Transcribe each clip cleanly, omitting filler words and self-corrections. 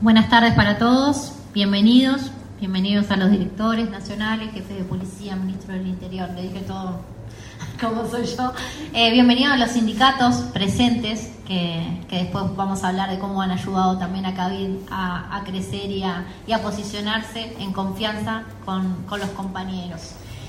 Buenas tardes para todos, bienvenidos a los directores nacionales, jefes de policía, ministro del Interior, le dije todo como soy yo. Bienvenidos a los sindicatos presentes, que después vamos a hablar de cómo han ayudado también a CABID a crecer y a posicionarse en confianza con los compañeros.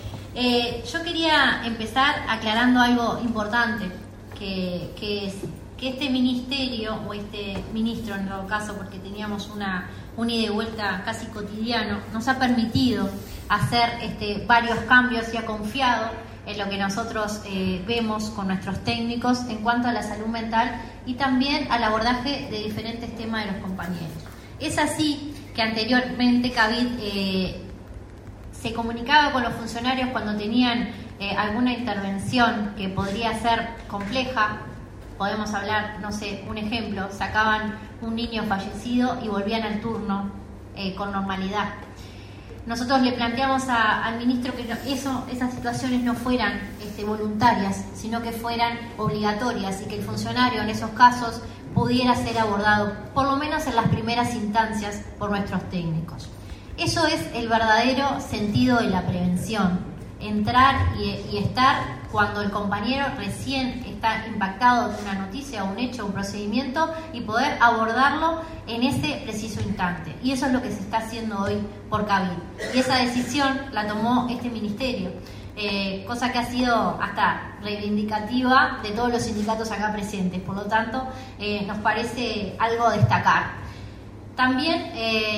Yo quería empezar aclarando algo importante, que es que este ministerio, o este ministro en todo caso, porque teníamos un ida y vuelta casi cotidiano, nos ha permitido hacer varios cambios y ha confiado en lo que nosotros vemos con nuestros técnicos en cuanto a la salud mental y también al abordaje de diferentes temas de los compañeros. Es así que anteriormente CABID se comunicaba con los funcionarios cuando tenían alguna intervención que podría ser compleja. Podemos hablar, no sé, un ejemplo, sacaban un niño fallecido y volvían al turno con normalidad. Nosotros le planteamos al ministro que esas situaciones no fueran voluntarias, sino que fueran obligatorias y que el funcionario en esos casos pudiera ser abordado, por lo menos en las primeras instancias, por nuestros técnicos. Eso es el verdadero sentido de la prevención, entrar y estar cuando el compañero recién está impactado de una noticia, un hecho, un procedimiento, y poder abordarlo en ese preciso instante. Y eso es lo que se está haciendo hoy por CABID. Y esa decisión la tomó este ministerio, cosa que ha sido hasta reivindicativa de todos los sindicatos acá presentes. Por lo tanto, nos parece algo a destacar. También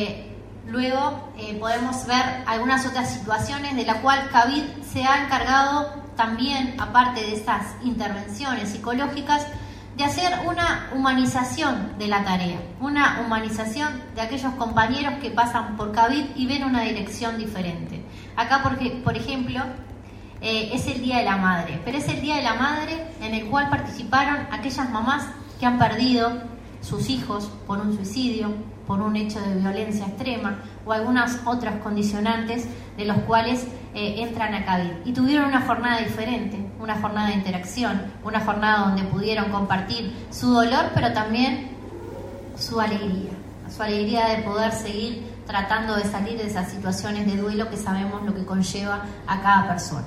luego podemos ver algunas otras situaciones de las cuales CABID se ha encargado también, aparte de estas intervenciones psicológicas, de hacer una humanización de la tarea, una humanización de aquellos compañeros que pasan por CABID y ven una dirección diferente. Acá, por ejemplo, es el Día de la Madre, pero es el Día de la Madre en el cual participaron aquellas mamás que han perdido sus hijos por un suicidio, por un hecho de violencia extrema o algunas otras condicionantes de los cuales entran a CABID. Y tuvieron una jornada diferente, una jornada de interacción, una jornada donde pudieron compartir su dolor, pero también su alegría de poder seguir tratando de salir de esas situaciones de duelo que sabemos lo que conlleva a cada persona.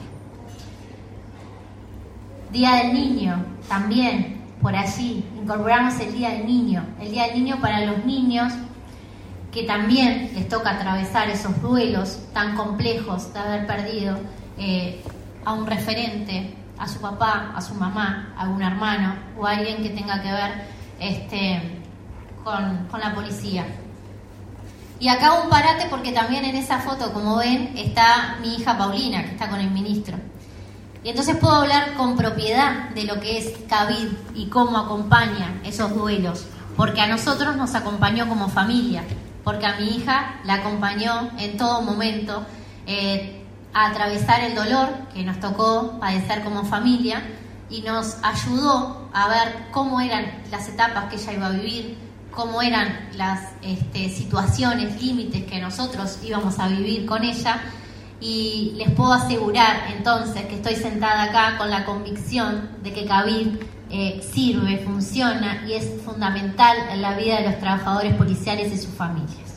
Día del Niño, también por allí incorporamos el Día del Niño para los niños que también les toca atravesar esos duelos tan complejos de haber perdido a un referente, a su papá, a su mamá, a un hermano o a alguien que tenga que ver con la policía. Y acá un parate porque también en esa foto, como ven, está mi hija Paulina, que está con el ministro. Y entonces puedo hablar con propiedad de lo que es CABID y cómo acompaña esos duelos, porque a nosotros nos acompañó como familia, porque a mi hija la acompañó en todo momento a atravesar el dolor que nos tocó padecer como familia y nos ayudó a ver cómo eran las etapas que ella iba a vivir, cómo eran las situaciones, límites que nosotros íbamos a vivir con ella. Y les puedo asegurar entonces que estoy sentada acá con la convicción de que CABID sirve, funciona y es fundamental en la vida de los trabajadores policiales y sus familias.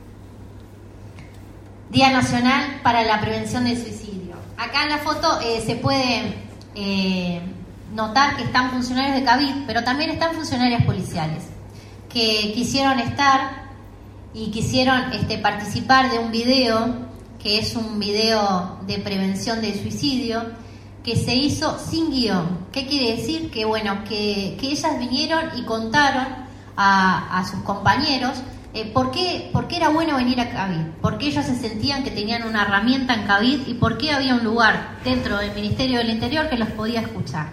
Día Nacional para la Prevención del Suicidio. Acá en la foto se puede notar que están funcionarios de CABID, pero también están funcionarias policiales que quisieron estar y quisieron participar de un video que es un video de prevención del suicidio, que se hizo sin guión. ¿Qué quiere decir? Que que ellas vinieron y contaron a sus compañeros por qué era bueno venir a CABID, por qué ellos se sentían que tenían una herramienta en CABID y por qué había un lugar dentro del Ministerio del Interior que los podía escuchar.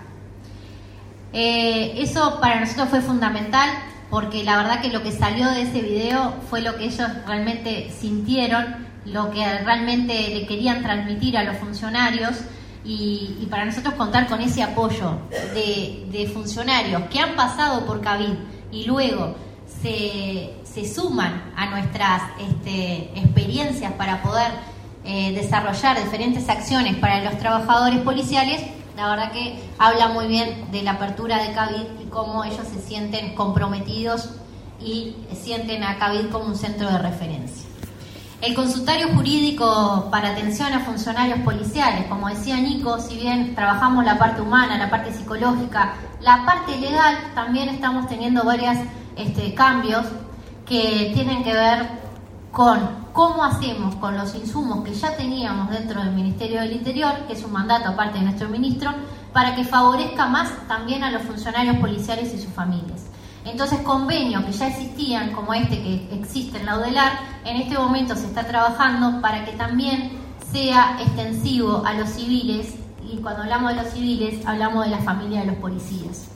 Eso para nosotros fue fundamental, porque la verdad que lo que salió de ese video fue lo que ellos realmente sintieron, lo que realmente le querían transmitir a los funcionarios, y para nosotros contar con ese apoyo de funcionarios que han pasado por CABID y luego se suman a nuestras experiencias para poder desarrollar diferentes acciones para los trabajadores policiales, la verdad que habla muy bien de la apertura de CABID y cómo ellos se sienten comprometidos y sienten a Cavid como un centro de referencia. El consultorio jurídico para atención a funcionarios policiales, como decía Nico, si bien trabajamos la parte humana, la parte psicológica, la parte legal, también estamos teniendo varios cambios que tienen que ver con cómo hacemos con los insumos que ya teníamos dentro del Ministerio del Interior, que es un mandato aparte de nuestro ministro, para que favorezca más también a los funcionarios policiales y sus familias. Entonces, convenios que ya existían, como este que existe en la UDELAR, en este momento se está trabajando para que también sea extensivo a los civiles, y cuando hablamos de los civiles, hablamos de la familia de los policías.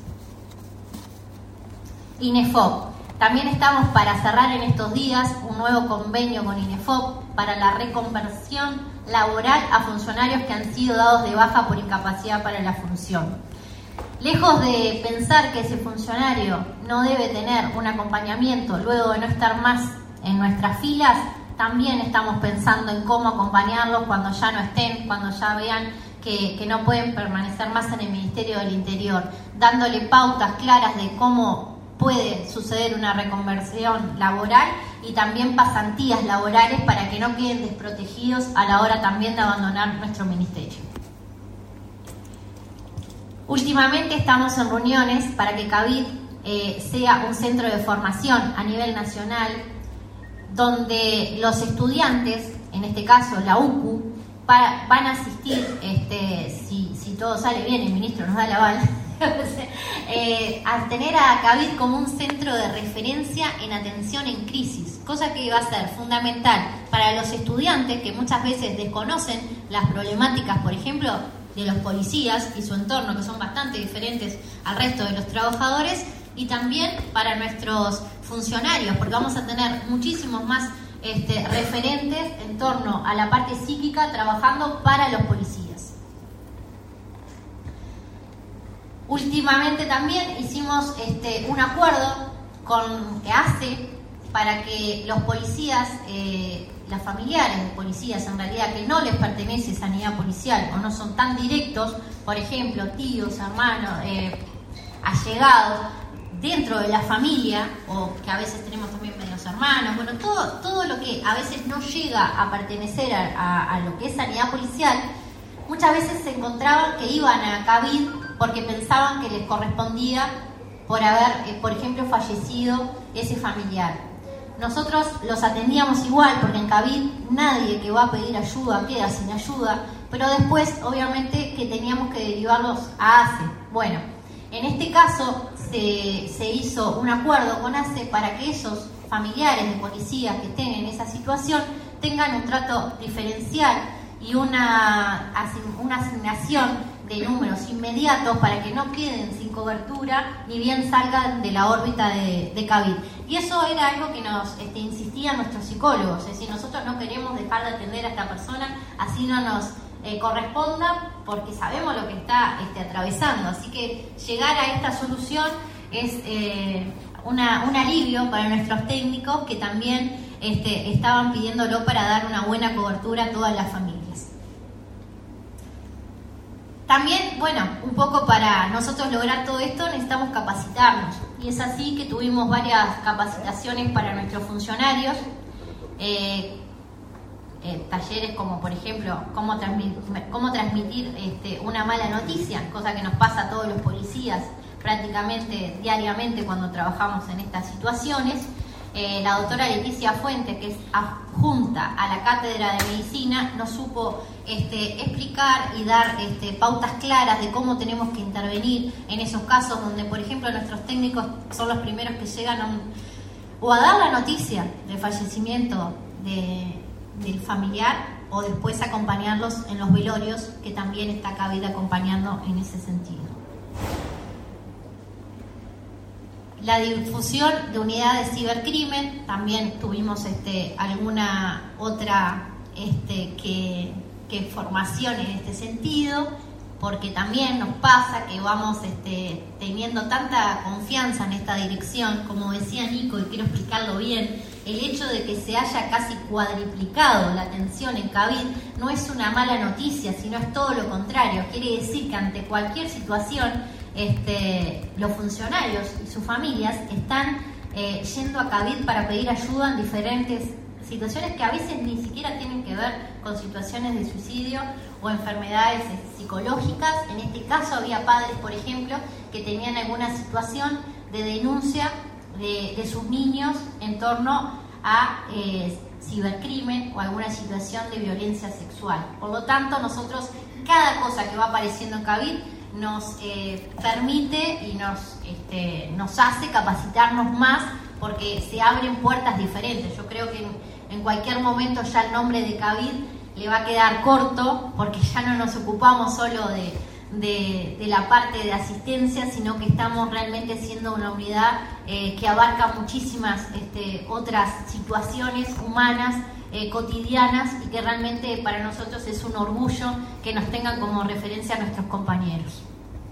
INEFOP. También estamos para cerrar en estos días un nuevo convenio con INEFOP para la reconversión laboral a funcionarios que han sido dados de baja por incapacidad para la función. Lejos de pensar que ese funcionario no debe tener un acompañamiento luego de no estar más en nuestras filas, también estamos pensando en cómo acompañarlos cuando ya no estén, cuando ya vean que no pueden permanecer más en el Ministerio del Interior, dándole pautas claras de cómo puede suceder una reconversión laboral y también pasantías laborales para que no queden desprotegidos a la hora también de abandonar nuestro ministerio. Últimamente estamos en reuniones para que Cavid sea un centro de formación a nivel nacional, donde los estudiantes, en este caso la UCU, van a asistir, si todo sale bien, el ministro nos da el aval, a tener a Cavid como un centro de referencia en atención en crisis, cosa que va a ser fundamental para los estudiantes que muchas veces desconocen las problemáticas, por ejemplo, de los policías y su entorno, que son bastante diferentes al resto de los trabajadores, y también para nuestros funcionarios, porque vamos a tener muchísimos más referentes en torno a la parte psíquica trabajando para los policías. Últimamente también hicimos un acuerdo con ACE para que los policías, las familiares de policías en realidad que no les pertenece sanidad policial o no son tan directos, por ejemplo, tíos, hermanos, allegados, dentro de la familia, o que a veces tenemos también medios hermanos, bueno, todo lo que a veces no llega a pertenecer a lo que es sanidad policial, muchas veces se encontraban que iban a Cavid porque pensaban que les correspondía por haber, por ejemplo, fallecido ese familiar. Nosotros los atendíamos igual, porque en Cavid nadie que va a pedir ayuda queda sin ayuda, pero después, obviamente, que teníamos que derivarlos a ACE. Bueno, en este caso se hizo un acuerdo con ACE para que esos familiares de policías que estén en esa situación tengan un trato diferencial y una asignación de números inmediatos para que no queden sin cobertura ni bien salgan de la órbita de Cavid. Y eso era algo que nos insistían nuestros psicólogos, es decir, nosotros no queremos dejar de atender a esta persona, así no nos corresponda, porque sabemos lo que está atravesando. Así que llegar a esta solución es un alivio para nuestros técnicos que también estaban pidiéndolo para dar una buena cobertura a todas las familias. También, bueno, un poco para nosotros lograr todo esto necesitamos capacitarnos, y es así que tuvimos varias capacitaciones para nuestros funcionarios, talleres como por ejemplo cómo transmitir una mala noticia, cosa que nos pasa a todos los policías prácticamente diariamente cuando trabajamos en estas situaciones. La doctora Leticia Fuentes, que es adjunta a la Cátedra de Medicina, nos supo explicar y dar pautas claras de cómo tenemos que intervenir en esos casos donde, por ejemplo, nuestros técnicos son los primeros que llegan a dar la noticia del fallecimiento del familiar, o después acompañarlos en los velorios, que también está Cavid acompañando en ese sentido. La difusión de unidades cibercrimen, también tuvimos alguna otra que formación en este sentido, porque también nos pasa que vamos teniendo tanta confianza en esta dirección, como decía Nico, y quiero explicarlo bien. El hecho de que se haya casi cuadriplicado la atención en Cavid no es una mala noticia, sino es todo lo contrario. Quiere decir que ante cualquier situación los funcionarios y sus familias están yendo a Cavid para pedir ayuda en diferentes situaciones que a veces ni siquiera tienen que ver con situaciones de suicidio o enfermedades psicológicas. En este caso había padres, por ejemplo, que tenían alguna situación de denuncia de sus niños en torno a cibercrimen o alguna situación de violencia sexual. Por lo tanto, nosotros, cada cosa que va apareciendo en Cavid nos permite y nos hace capacitarnos más, porque se abren puertas diferentes. Yo creo que en cualquier momento ya el nombre de Cavid le va a quedar corto, porque ya no nos ocupamos solo de la parte de asistencia, sino que estamos realmente siendo una unidad que abarca muchísimas otras situaciones humanas cotidianas, y que realmente para nosotros es un orgullo que nos tengan como referencia a nuestros compañeros.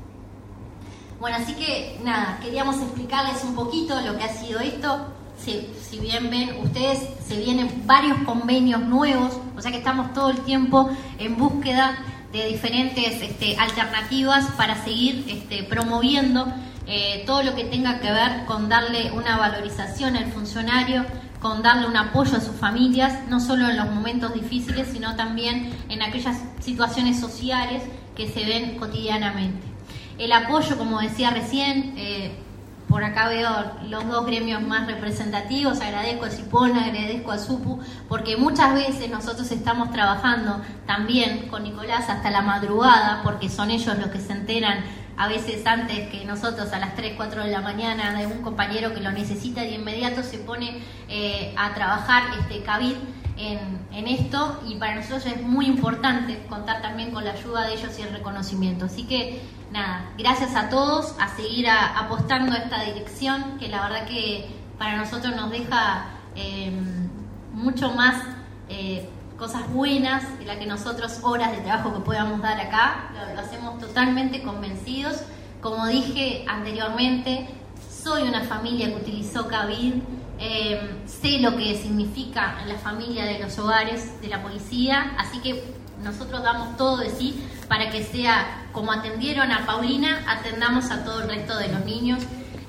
Bueno, así que nada, queríamos explicarles un poquito lo que ha sido esto. Si bien ven ustedes, se vienen varios convenios nuevos, o sea que estamos todo el tiempo en búsqueda de diferentes alternativas para seguir promoviendo todo lo que tenga que ver con darle una valorización al funcionario, con darle un apoyo a sus familias, no solo en los momentos difíciles, sino también en aquellas situaciones sociales que se ven cotidianamente. El apoyo, como decía recién, por acá veo los dos gremios más representativos, agradezco a Cipona, agradezco a SUPU, porque muchas veces nosotros estamos trabajando también con Nicolás hasta la madrugada, porque son ellos los que se enteran a veces antes que nosotros, a las 3, 4 de la mañana, de un compañero que lo necesita, y de inmediato se pone a trabajar Cavid en esto, y para nosotros es muy importante contar también con la ayuda de ellos y el reconocimiento. Así que nada, gracias a todos, a seguir apostando a esta dirección, que la verdad que para nosotros nos deja mucho más cosas buenas de las que nosotros, horas de trabajo que podamos dar acá. Lo hacemos totalmente convencidos. Como dije anteriormente, soy una familia que utilizó Cavid, sé lo que significa en la familia de los hogares de la policía, así que nosotros damos todo de sí para que sea como atendieron a Paulina, atendamos a todo el resto de los niños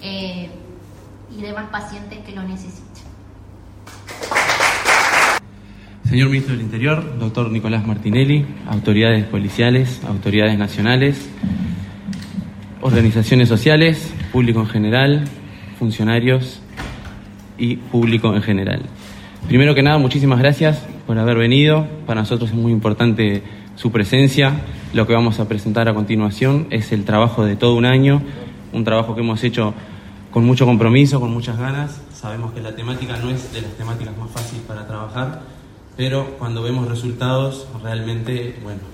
y demás pacientes que lo necesiten. Señor Ministro del Interior, doctor Nicolás Martinelli, autoridades policiales, autoridades nacionales, organizaciones sociales, público en general, funcionarios y público en general. Primero que nada, muchísimas gracias por haber venido. Para nosotros es muy importante su presencia. Lo que vamos a presentar a continuación es el trabajo de todo un año, un trabajo que hemos hecho con mucho compromiso, con muchas ganas. Sabemos que la temática no es de las temáticas más fáciles para trabajar, pero cuando vemos resultados realmente,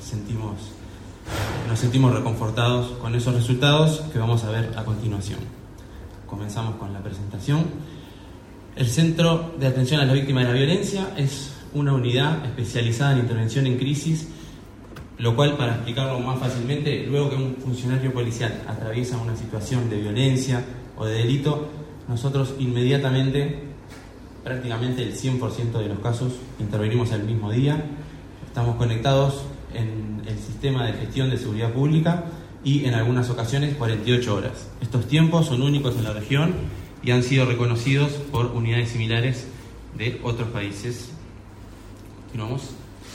nos sentimos reconfortados con esos resultados que vamos a ver a continuación. Comenzamos con la presentación. El Centro de Atención a las Víctimas de la Violencia es una unidad especializada en intervención en crisis, lo cual, para explicarlo más fácilmente, luego que un funcionario policial atraviesa una situación de violencia o de delito, nosotros inmediatamente, prácticamente el 100% de los casos, intervenimos el mismo día. Estamos conectados en el sistema de gestión de seguridad pública y en algunas ocasiones 48 horas. Estos tiempos son únicos en la región y han sido reconocidos por unidades similares de otros países. Continuamos.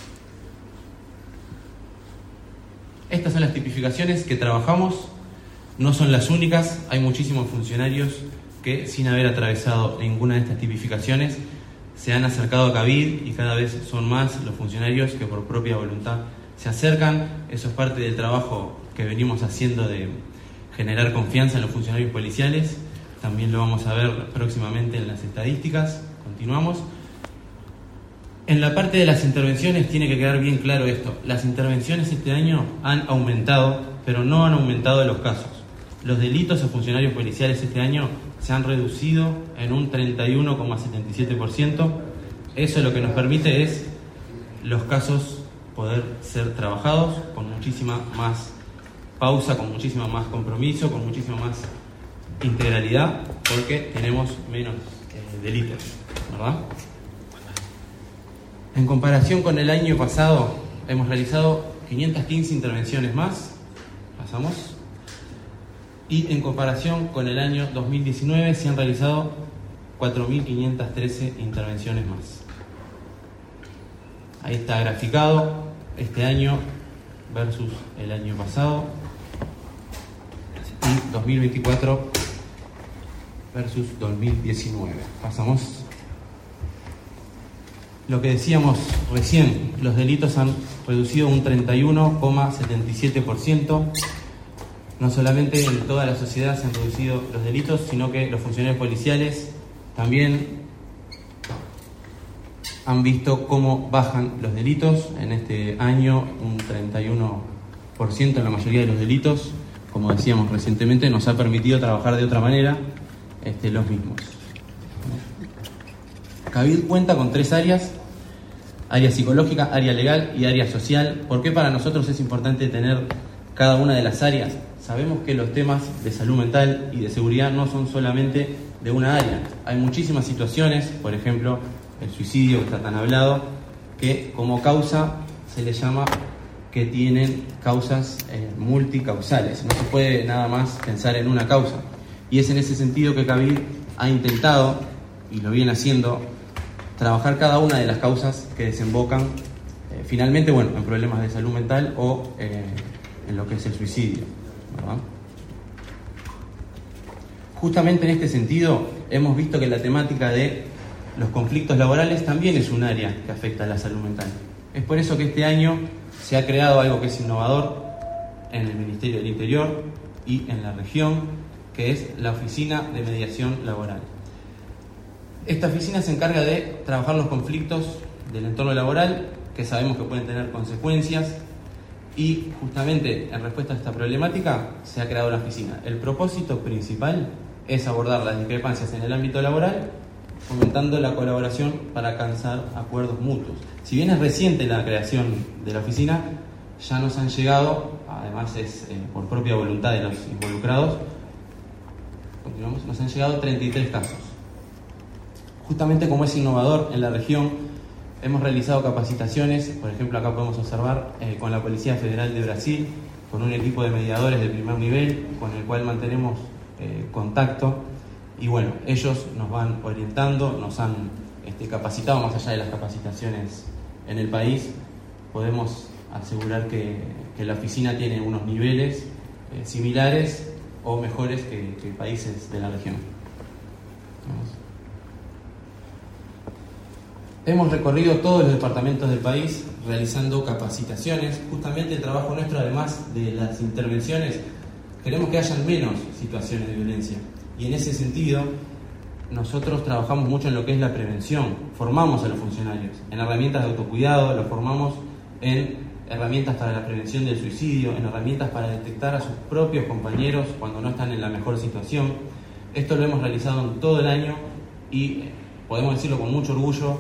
Estas son las tipificaciones que trabajamos, no son las únicas, hay muchísimos funcionarios que, sin haber atravesado ninguna de estas tipificaciones, se han acercado a Cavid, y cada vez son más los funcionarios que por propia voluntad se acercan. Eso es parte del trabajo que venimos haciendo de generar confianza en los funcionarios policiales. También lo vamos a ver próximamente en las estadísticas. Continuamos. En la parte de las intervenciones tiene que quedar bien claro esto. Las intervenciones este año han aumentado, pero no han aumentado los casos. Los delitos a funcionarios policiales este año se han reducido en un 31,77%. Eso lo que nos permite es los casos poder ser trabajados con muchísima más pausa, con muchísimo más compromiso, con muchísima más integralidad, porque tenemos menos delitos, ¿verdad? En comparación con el año pasado, hemos realizado 515 intervenciones más. Pasamos. Y en comparación con el año 2019 se han realizado 4.513 intervenciones más. Ahí está graficado este año versus el año pasado y 2024 versus 2019. Pasamos. Lo que decíamos recién, los delitos han reducido un 31,77%. No solamente en toda la sociedad se han reducido los delitos, sino que los funcionarios policiales también han visto cómo bajan los delitos. En este año un 31% en la mayoría de los delitos, como decíamos recientemente, nos ha permitido trabajar de otra manera los mismos. CABID cuenta con 3 áreas: área psicológica, área legal y área social. ¿Por qué para nosotros es importante tener cada una de las áreas? Sabemos que los temas de salud mental y de seguridad no son solamente de una área. Hay muchísimas situaciones, por ejemplo, el suicidio que está tan hablado, que como causa se le llama que tienen causas multicausales. No se puede nada más pensar en una causa. Y es en ese sentido que CABID ha intentado, y lo viene haciendo, trabajar cada una de las causas que desembocan finalmente, en problemas de salud mental o en lo que es el suicidio, ¿verdad? Justamente en este sentido hemos visto que la temática de los conflictos laborales también es un área que afecta a la salud mental. Es por eso que este año se ha creado algo que es innovador en el Ministerio del Interior y en la región, que es la Oficina de Mediación Laboral. Esta oficina se encarga de trabajar los conflictos del entorno laboral, que sabemos que pueden tener consecuencias, y justamente en respuesta a esta problemática se ha creado la oficina. El propósito principal es abordar las discrepancias en el ámbito laboral, fomentando la colaboración para alcanzar acuerdos mutuos. Si bien es reciente la creación de la oficina, ya nos han llegado, además es por propia voluntad de los involucrados, nos han llegado 33 casos. Justamente como es innovador en la región, hemos realizado capacitaciones, por ejemplo acá podemos observar con la Policía Federal de Brasil, con un equipo de mediadores de primer nivel, con el cual mantenemos contacto, y ellos nos van orientando, nos han capacitado más allá de las capacitaciones en el país. Podemos asegurar que la oficina tiene unos niveles similares o mejores que países de la región. Hemos recorrido todos los departamentos del país realizando capacitaciones. Justamente el trabajo nuestro, además de las intervenciones, queremos que hayan menos situaciones de violencia. Y en ese sentido, nosotros trabajamos mucho en lo que es la prevención. Formamos a los funcionarios en herramientas de autocuidado, los formamos en herramientas para la prevención del suicidio, en herramientas para detectar a sus propios compañeros cuando no están en la mejor situación. Esto lo hemos realizado en todo el año y podemos decirlo con mucho orgullo,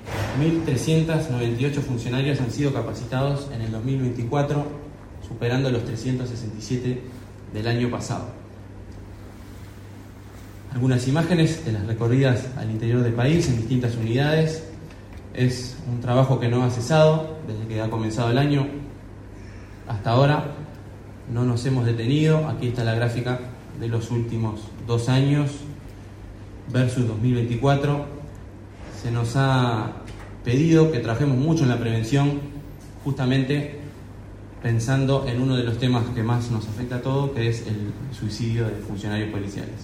1.398 funcionarios han sido capacitados en el 2024, superando los 367 del año pasado. Algunas imágenes de las recorridas al interior del país en distintas unidades. Es un trabajo que no ha cesado desde que ha comenzado el año hasta ahora. No nos hemos detenido. Aquí está la gráfica de los últimos 2 años versus 2024. Se nos ha pedido que trabajemos mucho en la prevención, justamente pensando en uno de los temas que más nos afecta a todos, que es el suicidio de funcionarios policiales.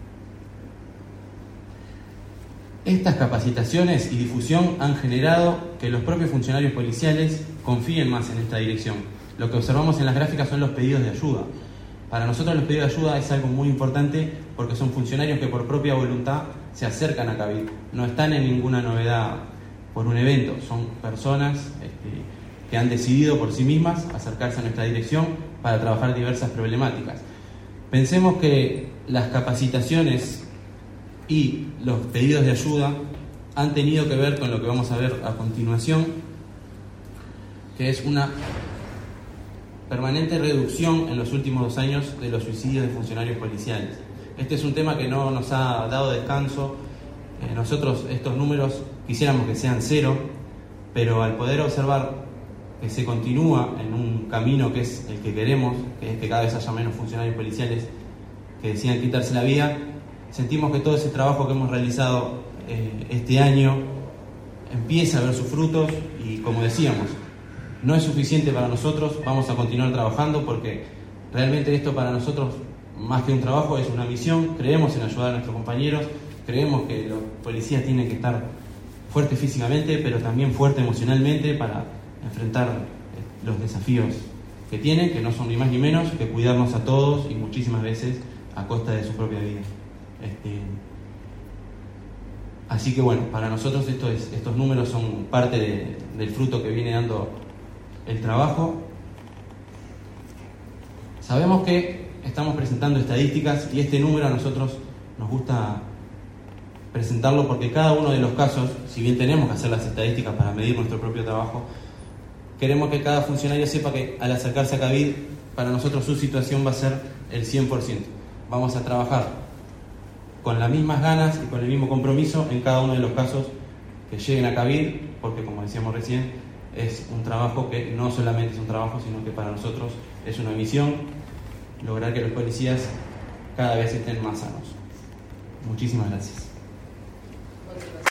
Estas capacitaciones y difusión han generado que los propios funcionarios policiales confíen más en esta dirección. Lo que observamos en las gráficas son los pedidos de ayuda. Para nosotros los pedidos de ayuda es algo muy importante porque son funcionarios que por propia voluntad se acercan a CABID. No están en ninguna novedad por un evento, son personas que han decidido por sí mismas acercarse a nuestra dirección para trabajar diversas problemáticas. Pensemos que las capacitaciones y los pedidos de ayuda han tenido que ver con lo que vamos a ver a continuación, que es una permanente reducción en los últimos 2 años de los suicidios de funcionarios policiales. Este es un tema que no nos ha dado descanso. Nosotros estos números quisiéramos que sean 0, pero al poder observar que se continúa en un camino que es el que queremos, que es que cada vez haya menos funcionarios policiales que decidan quitarse la vida, sentimos que todo ese trabajo que hemos realizado este año empieza a ver sus frutos y, como decíamos, no es suficiente para nosotros, vamos a continuar trabajando porque realmente esto para nosotros, más que un trabajo, es una misión. Creemos en ayudar a nuestros compañeros, creemos que los policías tienen que estar fuertes físicamente, pero también fuertes emocionalmente para enfrentar los desafíos que tienen, que no son ni más ni menos que cuidarnos a todos y muchísimas veces a costa de su propia vida. Así que bueno, para nosotros estos números son parte del fruto que viene dando el trabajo. Sabemos que estamos presentando estadísticas y este número a nosotros nos gusta presentarlo porque cada uno de los casos, si bien tenemos que hacer las estadísticas para medir nuestro propio trabajo, queremos que cada funcionario sepa que al acercarse a Cabid, para nosotros su situación va a ser el 100%. Vamos a trabajar con las mismas ganas y con el mismo compromiso en cada uno de los casos que lleguen a Cabid, porque como decíamos recién, es un trabajo que no solamente es un trabajo, sino que para nosotros es una misión, lograr que los policías cada vez estén más sanos. Muchísimas gracias.